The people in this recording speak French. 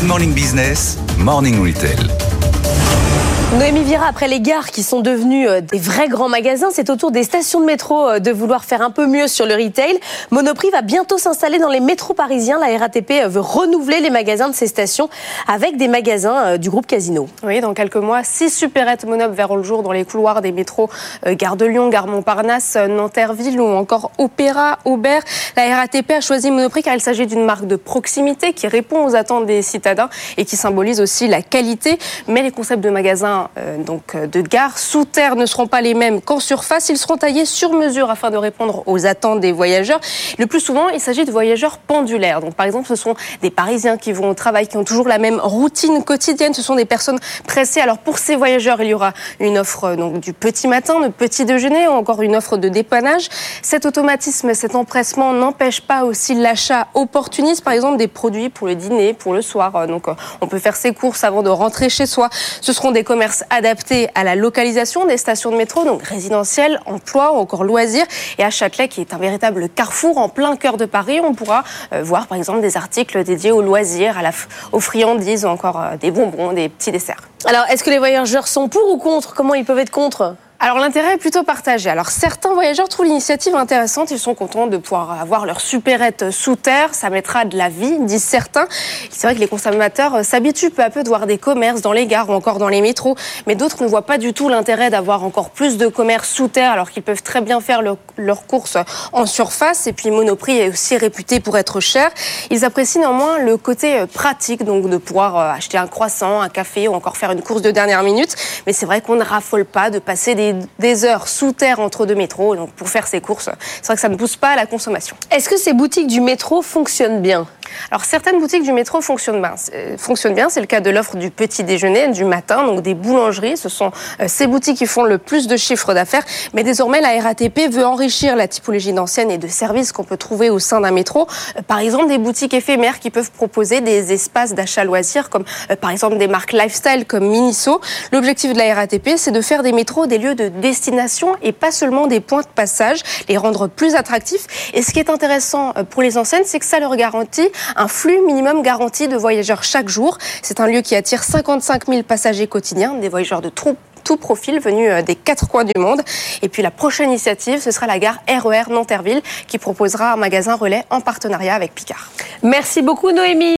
Good Morning Business, Morning Retail. Noémie Vira, après les gares qui sont devenues des vrais grands magasins, c'est au tour des stations de métro de vouloir faire un peu mieux sur le retail. Monoprix va bientôt s'installer dans les métros parisiens. La RATP veut renouveler les magasins de ces stations avec des magasins du groupe Casino. Oui, dans quelques mois, 6 supérettes Monop verront le jour dans les couloirs des métros Gare de Lyon, Gare Montparnasse, Nanterre-Ville ou encore Opéra, Aubert. La RATP a choisi Monoprix car il s'agit d'une marque de proximité qui répond aux attentes des citadins et qui symbolise aussi la qualité. Mais les concepts de magasins de gare sous terre ne seront pas les mêmes qu'en surface. Ils seront taillés sur mesure afin de répondre aux attentes des voyageurs. Le plus souvent, il s'agit de voyageurs pendulaires. Donc, par exemple, ce sont des Parisiens qui vont au travail, qui ont toujours la même routine quotidienne. Ce sont des personnes pressées. Alors, pour ces voyageurs, il y aura une offre du petit matin, de petit déjeuner, ou encore une offre de dépannage. Cet automatisme, cet empressement n'empêche pas aussi l'achat opportuniste, par exemple des produits pour le dîner, pour le soir. Donc, on peut faire ses courses avant de rentrer chez soi. Ce seront des commerces adaptés à la localisation des stations de métro, donc résidentiel, emploi ou encore loisirs. Et à Châtelet, qui est un véritable carrefour en plein cœur de Paris, on pourra voir par exemple des articles dédiés aux loisirs, aux friandises ou encore des bonbons, des petits desserts. Alors, est-ce que les voyageurs sont pour ou contre ? Comment ils peuvent être contre ? Alors l'intérêt est plutôt partagé. Alors certains voyageurs trouvent l'initiative intéressante, ils sont contents de pouvoir avoir leur supérette sous terre, ça mettra de la vie, disent certains. C'est vrai que les consommateurs s'habituent peu à peu de voir des commerces dans les gares ou encore dans les métros, mais d'autres ne voient pas du tout l'intérêt d'avoir encore plus de commerces sous terre alors qu'ils peuvent très bien faire leurs courses en surface. Et puis Monoprix est aussi réputé pour être cher. Ils apprécient néanmoins le côté pratique, donc de pouvoir acheter un croissant, un café ou encore faire une course de dernière minute. Mais c'est vrai qu'on ne raffole pas de passer des heures sous terre entre deux métros donc pour faire ses courses. C'est vrai que ça ne pousse pas à la consommation. Est-ce que ces boutiques du métro fonctionnent bien ? Alors certaines boutiques du métro fonctionnent bien. C'est le cas de l'offre du petit déjeuner du matin, donc des boulangeries. Ce sont ces boutiques qui font le plus de chiffre d'affaires. Mais désormais, la RATP veut enrichir la typologie d'enseignes et de services qu'on peut trouver au sein d'un métro. Par exemple, des boutiques éphémères qui peuvent proposer des espaces d'achat loisirs, comme par exemple des marques lifestyle comme Miniso. L'objectif de la RATP, c'est de faire des métros des lieux de destination et pas seulement des points de passage, les rendre plus attractifs. Et ce qui est intéressant pour les enseignes, c'est que ça leur garantit un flux minimum garanti de voyageurs chaque jour. C'est un lieu qui attire 55 000 passagers quotidiens, des voyageurs de tout profil venus des 4 coins du monde. Et puis la prochaine initiative, ce sera la gare RER Nanterre-Ville qui proposera un magasin relais en partenariat avec Picard. Merci beaucoup Noémie.